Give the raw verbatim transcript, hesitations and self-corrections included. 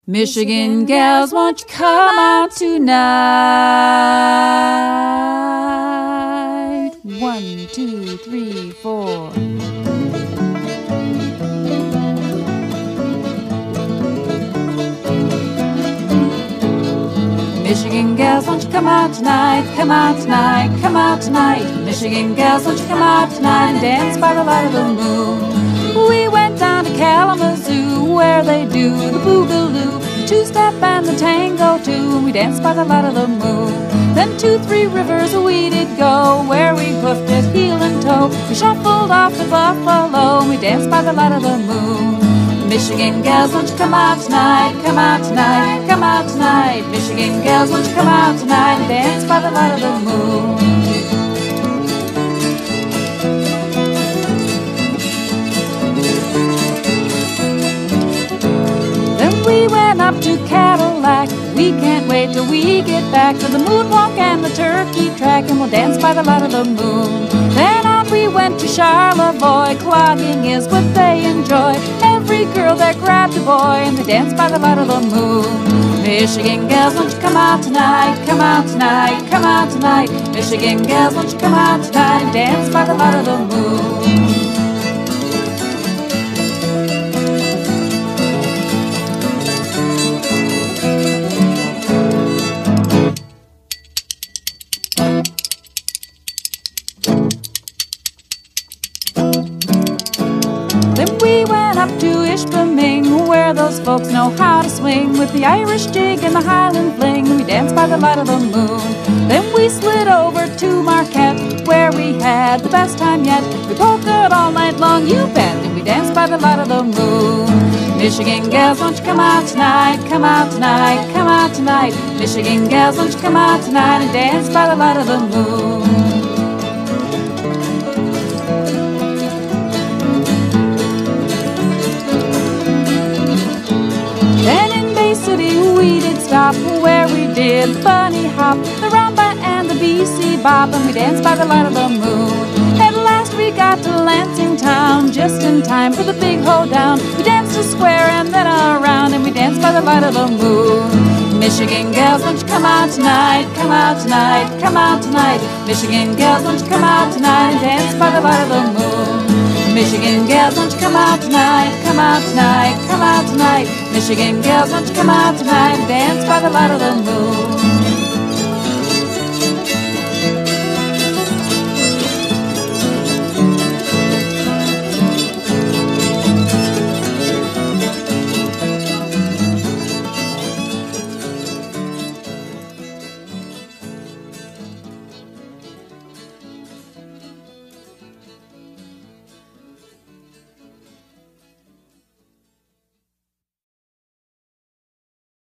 Michigan gals, won't you come out tonight? One, two, three, four. Michigan gals, won't you come out tonight? Come out tonight, come out tonight. Michigan gals, won't you come out tonight and dance by the light of the moon? We went down to Kalamazoo, where they do the boogaloo, the two-step and the tango too, and we danced by the light of the moon. Then two, three rivers we did go, where we hoofed it heel and toe. We shuffled off to Buffalo, and we danced by the light of the moon. Michigan gals, won't you come out tonight? Come out tonight, come out tonight. Michigan gals, won't you come out tonight and dance by the light of the moon? Up to Cadillac, we can't wait till we get back to the moonwalk and the turkey track, and we'll dance by the light of the moon. Then on we went to Charlevoix, clogging is what they enjoy. Every girl there grabbed a boy, and they danced by the light of the moon. Michigan gals, won't you come out tonight? Come out tonight, come out tonight. Michigan gals, won't you come out tonight and dance by the light of the moon? Then we went up to Ishpeming, where those folks know how to swing with the Irish jig and the Highland fling. We danced by the light of the moon. Then we slid over to Marquette, where we had the best time yet. We polkaed all night long, you bet, and we danced by the light of the moon. Michigan gals, won't you come out tonight? Come out tonight, come out tonight. Michigan gals, won't you come out tonight and dance by the light of the moon? We did stop where we did the bunny hop, the rumba and the B C bop, and we danced by the light of the moon. At last we got to Lansing town, just in time for the big hoedown. We danced a square and then around, and we danced by the light of the moon. Michigan gals, won't you come out tonight? Come out tonight, come out tonight. Michigan gals, won't you come out tonight and dance by the light of the moon? Michigan gals, won't you come out tonight? Come out tonight, come out tonight. Michigan gals, won't you come out tonight and dance by the light of the moon?